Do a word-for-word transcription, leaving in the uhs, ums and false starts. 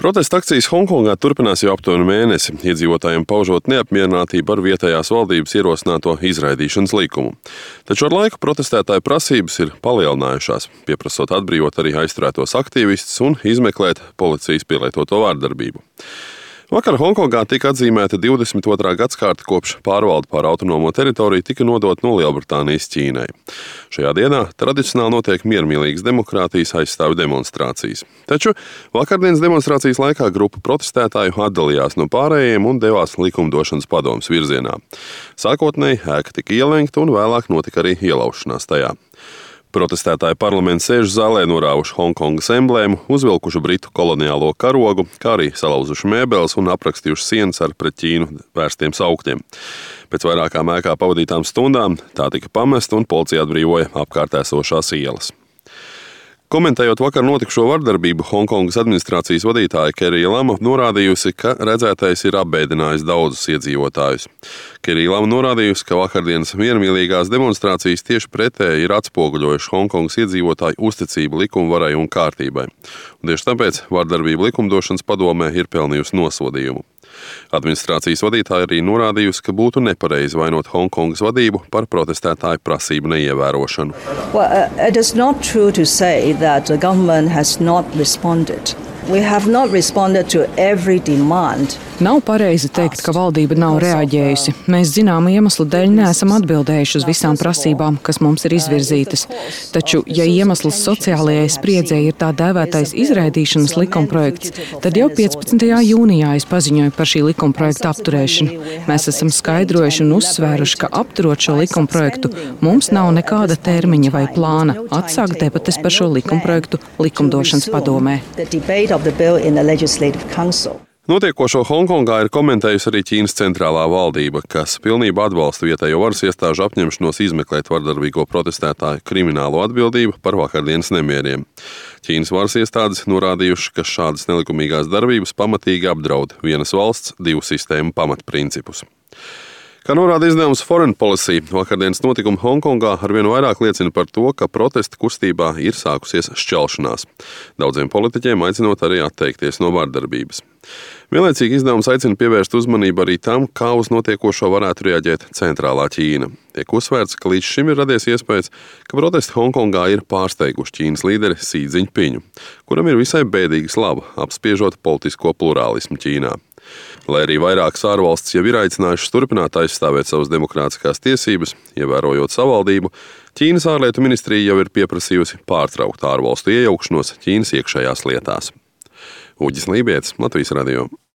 Protesta akcijas Honkongā turpinās jau aptuveni mēnesi, iedzīvotājiem paužot neapmierinātību ar vietējās valdības ierosināto izraidīšanas likumu. Taču ar laiku protestētāju prasības ir palielinājušās, pieprasot atbrīvot arī aizturētos aktīvistus un izmeklēt policijas pielietoto vārdarbību. Vakar Honkongā tika atzīmēta divdesmit otrā gadsimta kopš pārvalde pār autonomo teritoriju tika nodota no Lielbritānijas Ķīnai. Šajā dienā tradicionāli notiek miermīlīgas demokrātijas aizstāvju demonstrācijas. Taču vakardienas demonstrācijas laikā grupa protestētāju atdalījās no pārējiem un devās likumdošanas padomes virzienā. Sākotnēji ēka tika ielenkta un vēlāk notika arī ielaušanās tajā. Protestētāji parlamenta sēžu zālē norāvuši Honkongas emblēmu, uzvilkuši britu koloniālo karogu, kā arī salauzuši mēbeles un aprakstījuši sienas ar pret Ķīnu vērstiem saukļiem. Pēc vairākām ēkā pavadītām stundām tā tika pamesta un policija atbrīvoja apkārt esošās ielas. Komentējot vakar notikušo vardarbību, Honkongas administrācijas vadītāja Kerija Lama norādījusi, ka redzētais ir apbēdinājis daudzus iedzīvotājus. Kerija Lama norādījusi, ka vakardienas miermīlīgās demonstrācijas tieši pretēji ir atspoguļojuši Honkongas iedzīvotāju uzticību likumvarai un kārtībai. Un tieši tāpēc vardarbība likumdošanas padomē ir pelnījusi nosodījumu. Administrācijas vadītāja arī norādījusi, ka būtu nepareizi vainot Honkongas vadību par protestētāju prasību neievērošanu. Well, uh, it is not true to say that the government has not responded. We have not responded to every demand. Nav pareizi teikt, ka valdība nav reaģējusi. Mēs zinām iemeslu dēļ neesam atbildējuši uz visām prasībām, kas mums ir izvirzītas. Taču, ja iemesls sociālajai spriedzei ir tā dēvētais izraidīšanas likumprojekts, tad jau piecpadsmitajā jūnijā es paziņoju par šī likumprojekta apturēšanu. Mēs esam skaidrojuši un uzsvēruši, ka apturot šo likumprojektu mums nav nekāda termiņa vai plāna atsākt debates par šo likumprojektu likumdošanas padomē. Notiekošo Honkongā ir komentējusi arī Ķīnas centrālā valdība, kas pilnībā atbalsta vietējo varas iestāžu apņemšanos izmeklēt vardarbīgo protestētāju kriminālo atbildību par vakardienas nemieriem. Ķīnas varas iestādes norādījuši, ka šādas nelikumīgās darbības pamatīgi apdraud vienas valsts divu sistēmu pamatprincipus. Kā norāda izdevums Foreign Policy, vakardienas notikumi Honkongā arvien vairāk liecina par to, ka protesta kustībā ir sākusies šķelšanās. Daudziem politiķiem aicinot arī atteikties no vardarbības. Vienlaicīgi izdevums aicina pievērst uzmanību arī tam, kā uz notiekošo varētu reaģēt centrālā Ķīna. Tiek uzsvērts, ka līdz šim ir radies iespējas, ka protesti Honkongā ir pārsteiguši Ķīnas līderi Xi Jinpingu, kuram ir visai bēdīga slava, apspiežot politisko plurālismu Ķīnā. Lai arī vairākas ārvalstis jau ir aicinājušas turpināt aizstāvēt savas demokrātiskās tiesības, ievērojot savaldību, Ķīnas ārlietu ministrija jau ir pieprasījusi pārtraukt ārvalstu iejaukšanos Ķīnas iekšējās lietās. Uģis Lībietis, Latvijas radio.